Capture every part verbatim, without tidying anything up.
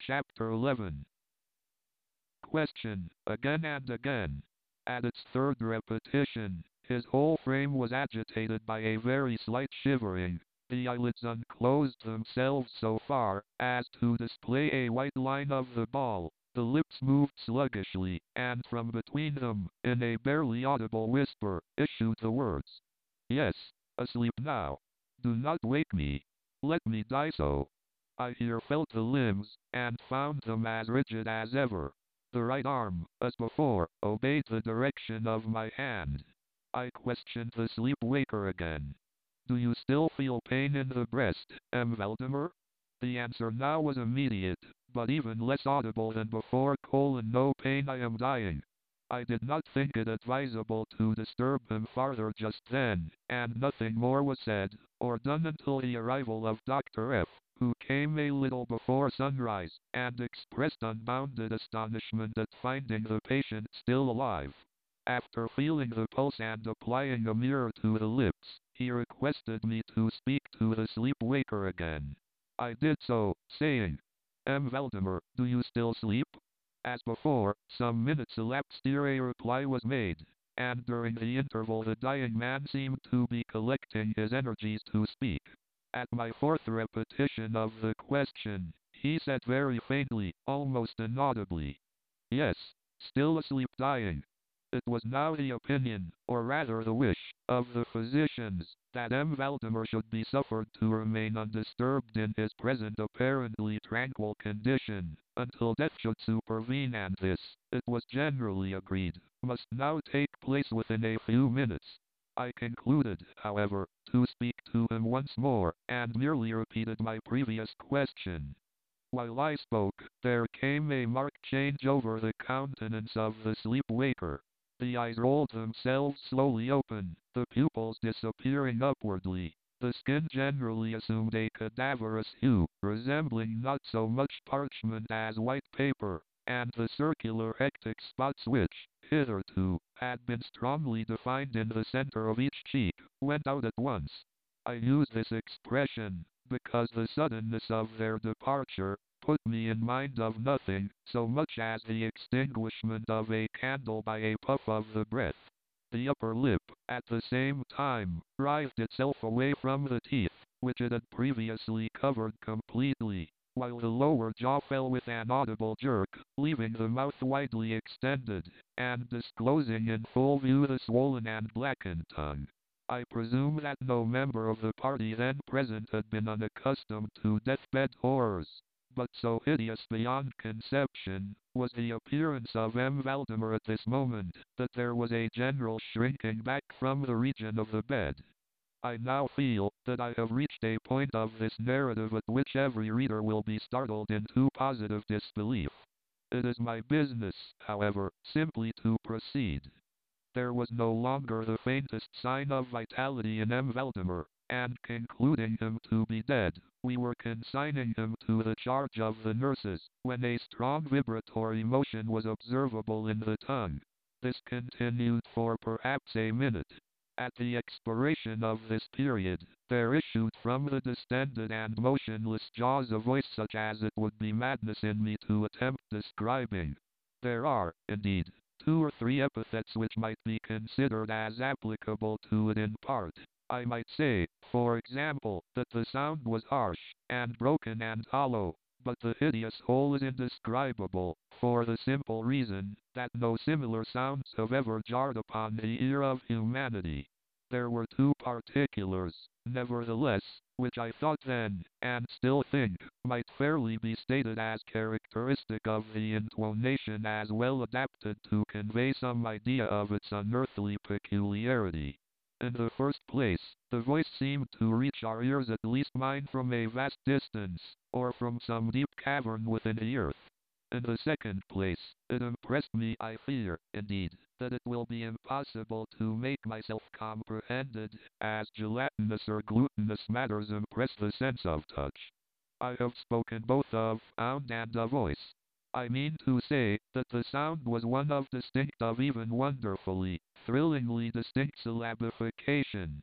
Chapter eleven. Question, again and again. At its third repetition, his whole frame was agitated by a very slight shivering. The eyelids unclosed themselves so far as to display a white line of the ball. The lips moved sluggishly, and from between them, in a barely audible whisper, issued the words, "Yes, asleep now. Do not wake me. Let me die so." I here felt the limbs, and found them as rigid as ever. The right arm, as before, obeyed the direction of my hand. I questioned the sleep-waker again. "Do you still feel pain in the breast, M. Valdemar?" The answer now was immediate, but even less audible than before. Colon, "No pain, I am dying." I did not think it advisable to disturb him farther just then, and nothing more was said or done until the arrival of Doctor F, who came a little before sunrise, and expressed unbounded astonishment at finding the patient still alive. After feeling the pulse and applying a mirror to the lips, he requested me to speak to the sleep-waker again. I did so, saying, "M. Valdemar, do you still sleep?" As before, some minutes elapsed ere a reply was made, and during the interval the dying man seemed to be collecting his energies to speak. At my fourth repetition of the question, he said very faintly, almost inaudibly, "Yes, still asleep, dying." It was now the opinion, or rather the wish, of the physicians, that M. Valdemar should be suffered to remain undisturbed in his present apparently tranquil condition, until death should supervene, and this, it was generally agreed, must now take place within a few minutes. I concluded, however, to speak to him once more, and merely repeated my previous question. While I spoke, there came a marked change over the countenance of the sleep-waker. The eyes rolled themselves slowly open, the pupils disappearing upwardly. The skin generally assumed a cadaverous hue, resembling not so much parchment as white paper, and the circular hectic spots which, hitherto, had been strongly defined in the center of each cheek, went out at once. I use this expression, because the suddenness of their departure put me in mind of nothing so much as the extinguishment of a candle by a puff of the breath. The upper lip, at the same time, writhed itself away from the teeth, which it had previously covered completely, while the lower jaw fell with an audible jerk, leaving the mouth widely extended, and disclosing in full view the swollen and blackened tongue. I presume that no member of the party then present had been unaccustomed to deathbed horrors, but so hideous beyond conception was the appearance of M. Valdemar at this moment, that there was a general shrinking back from the region of the bed. I now feel that I have reached a point of this narrative at which every reader will be startled into positive disbelief. It is my business, however, simply to proceed. There was no longer the faintest sign of vitality in M. Valdemar, and concluding him to be dead, we were consigning him to the charge of the nurses, when a strong vibratory motion was observable in the tongue. This continued for perhaps a minute. At the expiration of this period, there issued from the distended and motionless jaws a voice such as it would be madness in me to attempt describing. There are, indeed, two or three epithets which might be considered as applicable to it in part. I might say, for example, that the sound was harsh, and broken and hollow, but the hideous whole is indescribable, for the simple reason, that no similar sounds have ever jarred upon the ear of humanity. There were two particulars, nevertheless, which I thought then, and still think, might fairly be stated as characteristic of the intonation as well adapted to convey some idea of its unearthly peculiarity. In the first place, the voice seemed to reach our ears, at least mine, from a vast distance, or from some deep cavern within the earth. In the second place, it impressed me, I fear, indeed, that it will be impossible to make myself comprehended, as gelatinous or glutinous matters impress the sense of touch. I have spoken both of sound and a voice. I mean to say that the sound was one of distinct, of even wonderfully, thrillingly distinct syllabification.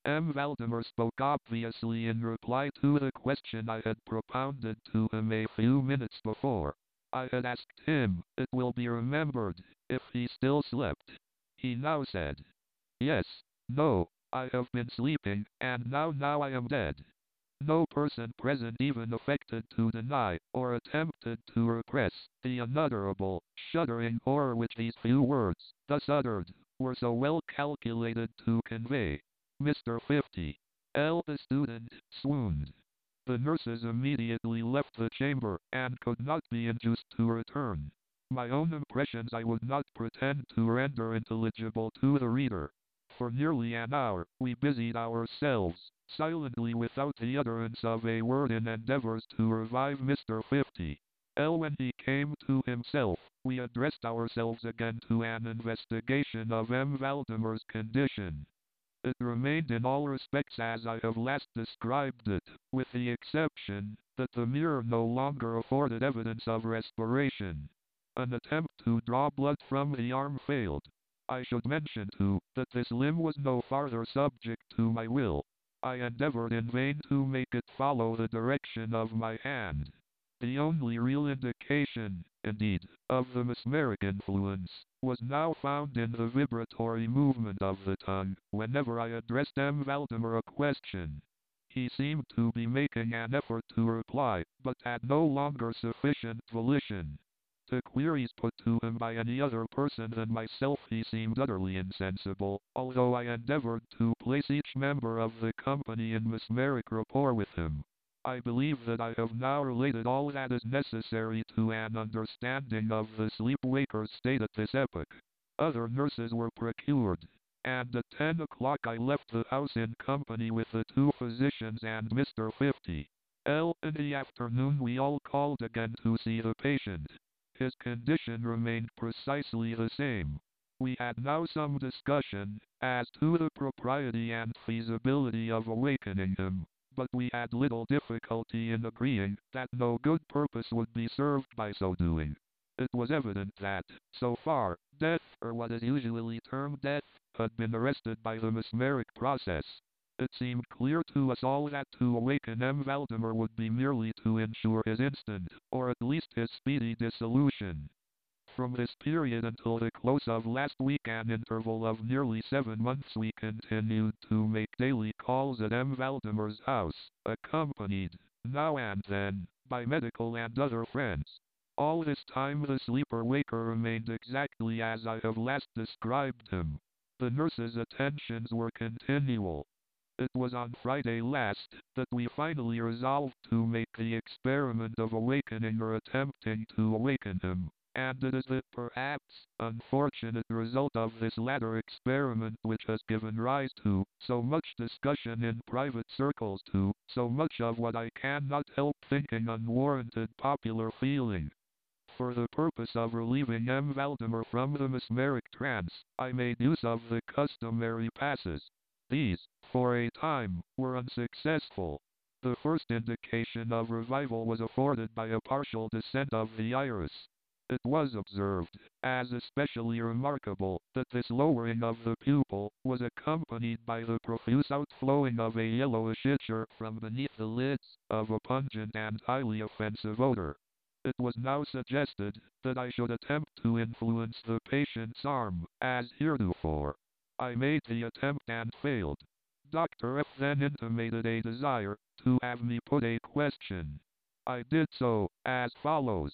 M. Valdemar spoke obviously in reply to the question I had propounded to him a few minutes before. I had asked him, it will be remembered, if he still slept. He now said, yes, no, I have been sleeping, and now now I am dead. No person present even affected to deny, or attempted to repress, the unutterable, shuddering horror which these few words, thus uttered, were so well calculated to convey. Mister Fifty L. the student, swooned. The nurses immediately left the chamber, and could not be induced to return. My own impressions I would not pretend to render intelligible to the reader. For nearly an hour, we busied ourselves, silently without the utterance of a word in endeavors to revive Mister Fifty L. When he came to himself, we addressed ourselves again to an investigation of M. Valdemar's condition. It remained in all respects as I have last described it, with the exception that the mirror no longer afforded evidence of respiration. An attempt to draw blood from the arm failed. I should mention, too, that this limb was no farther subject to my will. I endeavored in vain to make it follow the direction of my hand. The only real indication, indeed, of the mesmeric influence, was now found in the vibratory movement of the tongue, whenever I addressed M. Valdemar a question. He seemed to be making an effort to reply, but had no longer sufficient volition. To queries put to him by any other person than myself he seemed utterly insensible, although I endeavored to place each member of the company in mesmeric rapport with him. I believe that I have now related all that is necessary to an understanding of the sleep-waker's state at this epoch. Other nurses were procured, and at ten o'clock I left the house in company with the two physicians and Mister Fifty L. In the afternoon we all called again to see the patient. His condition remained precisely the same. We had now some discussion as to the propriety and feasibility of awakening him, but we had little difficulty in agreeing that no good purpose would be served by so doing. It was evident that, so far, death, or what is usually termed death, had been arrested by the mesmeric process. It seemed clear to us all that to awaken M. Valdemar would be merely to ensure his instant, or at least his speedy dissolution. From this period until the close of last week, an interval of nearly seven months, we continued to make daily calls at M. Valdemar's house, accompanied, now and then, by medical and other friends. All this time the sleeper-waker remained exactly as I have last described him. The nurse's attentions were continual. It was on Friday last that we finally resolved to make the experiment of awakening or attempting to awaken him, and it is the perhaps unfortunate result of this latter experiment which has given rise to so much discussion in private circles, to so much of what I cannot help thinking unwarranted popular feeling. For the purpose of relieving M. Valdemar from the mesmeric trance, I made use of the customary passes. These, for a time, were unsuccessful. The first indication of revival was afforded by a partial descent of the iris. It was observed, as especially remarkable, that this lowering of the pupil was accompanied by the profuse outflowing of a yellowish ichor from beneath the lids, of a pungent and highly offensive odor. It was now suggested that I should attempt to influence the patient's arm, as heretofore. I made the attempt and failed. Doctor F then intimated a desire to have me put a question. I did so, as follows.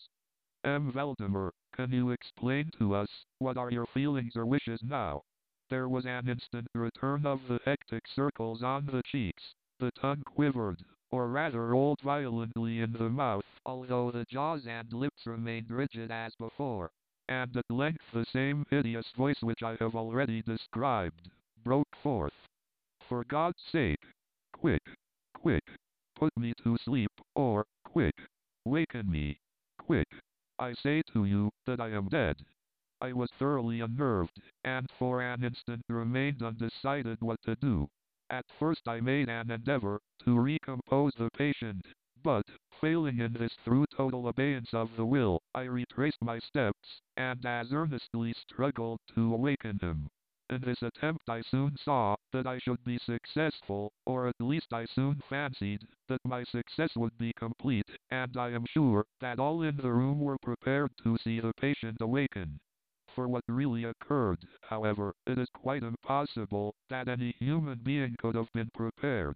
M. Valdemar, can you explain to us, what are your feelings or wishes now? There was an instant return of the hectic circles on the cheeks. The tongue quivered, or rather rolled violently in the mouth, although the jaws and lips remained rigid as before. And at length the same hideous voice which I have already described, broke forth. For God's sake, quick, quick, put me to sleep, or, quick, waken me, quick. I say to you, that I am dead. I was thoroughly unnerved, and for an instant remained undecided what to do. At first I made an endeavor to recompose the patient, but, failing in this through total abeyance of the will, I retraced my steps, and as earnestly struggled to awaken him. In this attempt I soon saw that I should be successful, or at least I soon fancied that my success would be complete, and I am sure that all in the room were prepared to see the patient awaken. For what really occurred, however, it is quite impossible that any human being could have been prepared.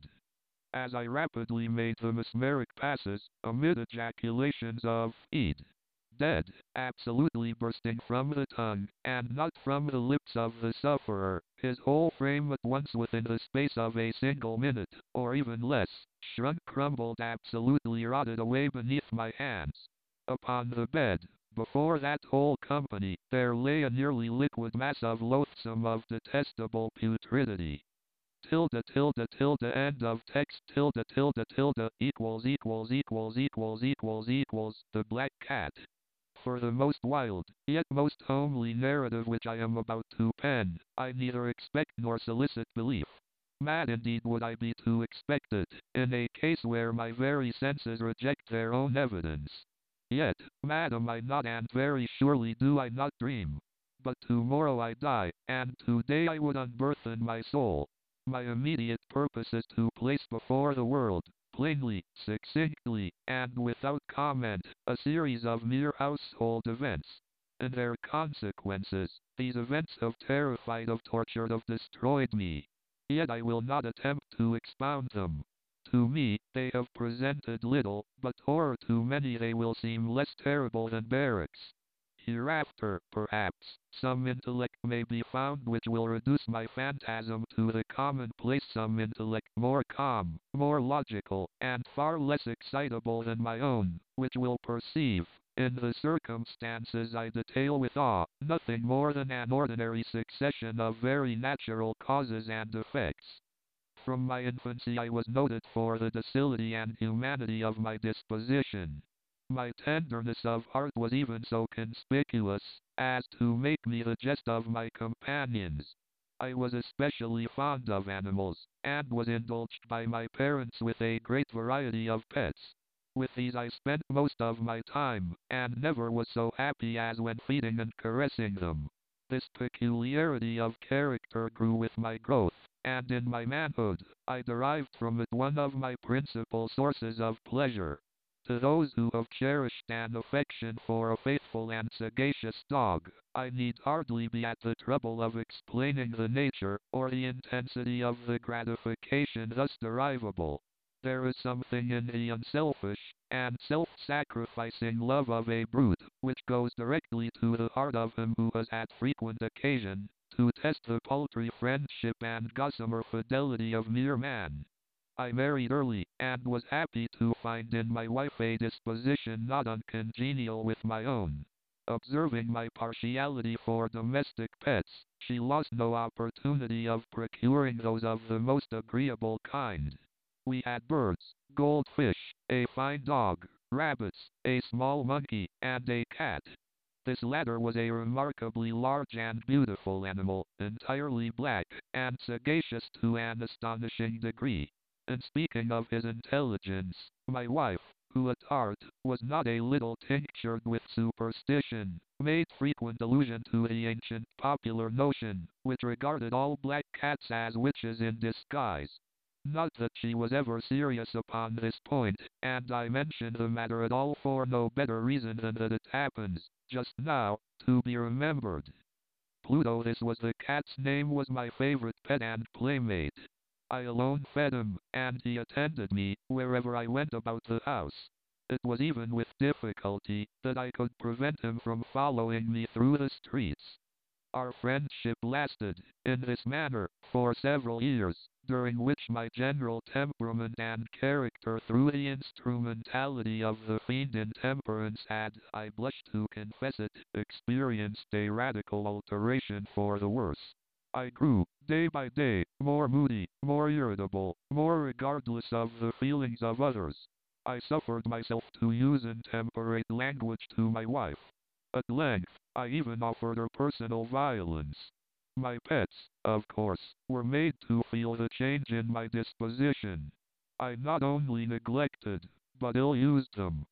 As I rapidly made the mesmeric passes, amid ejaculations of "Eid! Dead!" absolutely bursting from the tongue, and not from the lips of the sufferer, his whole frame at once within the space of a single minute, or even less, shrunk, crumbled, absolutely rotted away beneath my hands. Upon the bed, before that whole company, there lay a nearly liquid mass of loathsome, of detestable putridity. Tilde tilde tilde end of text tilde tilde tilde equals equals equals equals equals equals The Black Cat. For the most wild, yet most homely narrative which I am about to pen, I neither expect nor solicit belief. Mad indeed would I be to expect it, in a case where my very senses reject their own evidence. Yet, mad am I not, and very surely do I not dream. But tomorrow I die, and today I would unburthen my soul. My immediate purpose is to place before the world, plainly, succinctly, and without comment, a series of mere household events. And their consequences, these events have terrified, have tortured, have destroyed me. Yet I will not attempt to expound them. To me, they have presented little, but horror to many they will seem less terrible than barracks. Hereafter, perhaps, some intellect may be found which will reduce my phantasm to the commonplace, some intellect more calm, more logical, and far less excitable than my own, which will perceive, in the circumstances I detail with awe, nothing more than an ordinary succession of very natural causes and effects. From my infancy I was noted for the docility and humanity of my disposition. My tenderness of heart was even so conspicuous as to make me the jest of my companions. I was especially fond of animals, and was indulged by my parents with a great variety of pets. With these I spent most of my time, and never was so happy as when feeding and caressing them. This peculiarity of character grew with my growth, and in my manhood, I derived from it one of my principal sources of pleasure. To those who have cherished an affection for a faithful and sagacious dog, I need hardly be at the trouble of explaining the nature, or the intensity of the gratification thus derivable. There is something in the unselfish and self-sacrificing love of a brute, which goes directly to the heart of him who has had frequent occasion to test the paltry friendship and gossamer fidelity of mere man. I married early, and was happy to find in my wife a disposition not uncongenial with my own. Observing my partiality for domestic pets, she lost no opportunity of procuring those of the most agreeable kind. We had birds, goldfish, a fine dog, rabbits, a small monkey, and a cat. This latter was a remarkably large and beautiful animal, entirely black, and sagacious to an astonishing degree. And speaking of his intelligence, my wife, who at heart was not a little tinctured with superstition, made frequent allusion to the ancient popular notion, which regarded all black cats as witches in disguise. Not that she was ever serious upon this point, and I mention the matter at all for no better reason than that it happens, just now, to be remembered. Pluto, this was the cat's name, was my favorite pet and playmate. I alone fed him, and he attended me wherever I went about the house. It was even with difficulty that I could prevent him from following me through the streets. Our friendship lasted, in this manner, for several years, during which my general temperament and character, through the instrumentality of the fiend intemperance, had, I blush to confess it, experienced a radical alteration for the worse. I grew, day by day, more moody, more irritable, more regardless of the feelings of others. I suffered myself to use intemperate language to my wife. At length, I even offered her personal violence. My pets, of course, were made to feel the change in my disposition. I not only neglected, but ill-used them.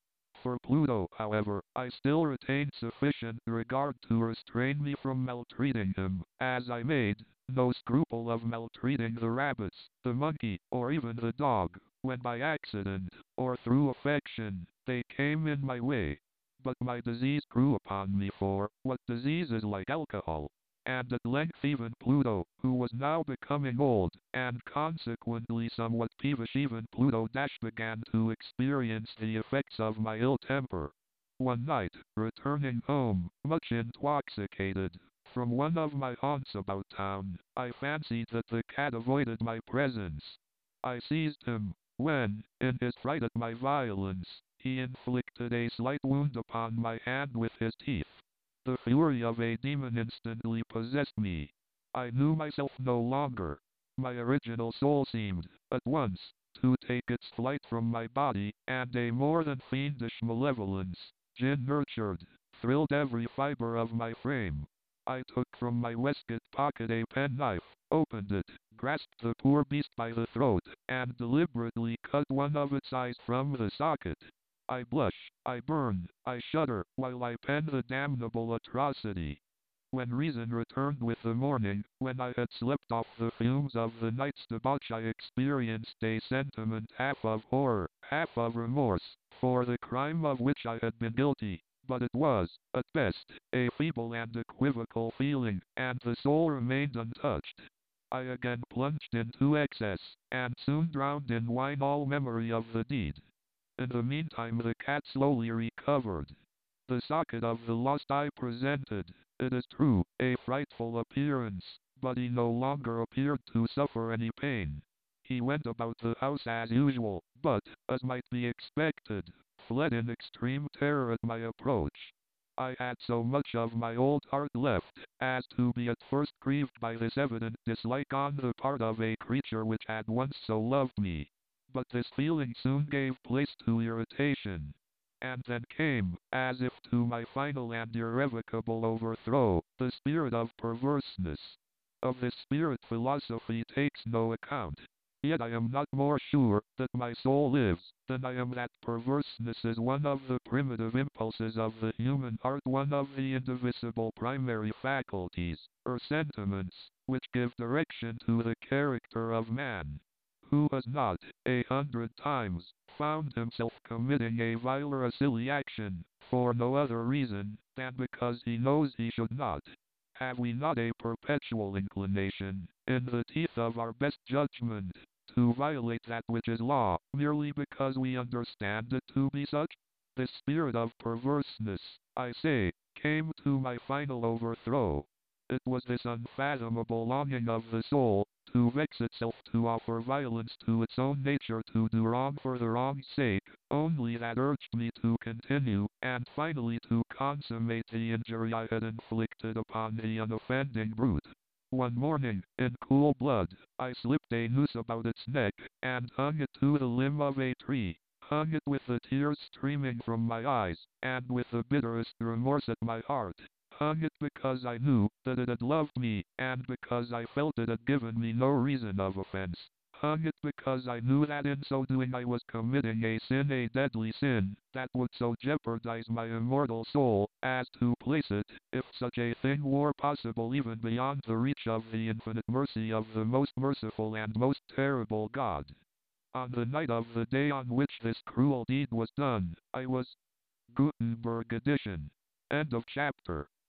For Pluto, however, I still retained sufficient regard to restrain me from maltreating him, as I made no scruple of maltreating the rabbits, the monkey, or even the dog, when by accident, or through affection, they came in my way. But my disease grew upon me, for what disease is like alcohol? And at length even Pluto, who was now becoming old, and consequently somewhat peevish, even Pluto dash began to experience the effects of my ill temper. One night, returning home, much intoxicated, from one of my haunts about town, I fancied that the cat avoided my presence. I seized him, when, in his fright at my violence, he inflicted a slight wound upon my hand with his teeth. The fury of a demon instantly possessed me. I knew myself no longer. My original soul seemed, at once, to take its flight from my body, and a more than fiendish malevolence, gin-nurtured, thrilled every fiber of my frame. I took from my waistcoat pocket a penknife, opened it, grasped the poor beast by the throat, and deliberately cut one of its eyes from the socket. I blush, I burn, I shudder, while I pen the damnable atrocity. When reason returned with the morning, when I had slept off the fumes of the night's debauch, I experienced a sentiment half of horror, half of remorse, for the crime of which I had been guilty. But it was, at best, a feeble and equivocal feeling, and the soul remained untouched. I again plunged into excess, and soon drowned in wine all memory of the deed. In the meantime the cat slowly recovered. The socket of the lost eye presented, it is true, a frightful appearance, but he no longer appeared to suffer any pain. He went about the house as usual, but, as might be expected, fled in extreme terror at my approach. I had so much of my old heart left, as to be at first grieved by this evident dislike on the part of a creature which had once so loved me. But this feeling soon gave place to irritation. And then came, as if to my final and irrevocable overthrow, the spirit of perverseness. Of this spirit philosophy takes no account. Yet I am not more sure that my soul lives, than I am that perverseness is one of the primitive impulses of the human heart, one of the indivisible primary faculties, or sentiments, which give direction to the character of man. Who has not, a hundred times, found himself committing a vile or a silly action, for no other reason, than because he knows he should not? Have we not a perpetual inclination, in the teeth of our best judgment, to violate that which is law, merely because we understand it to be such? This spirit of perverseness, I say, came to my final overthrow. It was this unfathomable longing of the soul, to vex itself, to offer violence to its own nature, to do wrong for the wrong's sake, only that urged me to continue, and finally to consummate the injury I had inflicted upon the unoffending brute. One morning, in cool blood, I slipped a noose about its neck, and hung it to the limb of a tree, hung it with the tears streaming from my eyes, and with the bitterest remorse at my heart. Hung it because I knew that it had loved me, and because I felt it had given me no reason of offense. Hung it because I knew that in so doing I was committing a sin, a deadly sin, that would so jeopardize my immortal soul, as to place it, if such a thing were possible, even beyond the reach of the infinite mercy of the most merciful and most terrible God. On the night of the day on which this cruel deed was done, I was Gutenberg edition. End of chapter.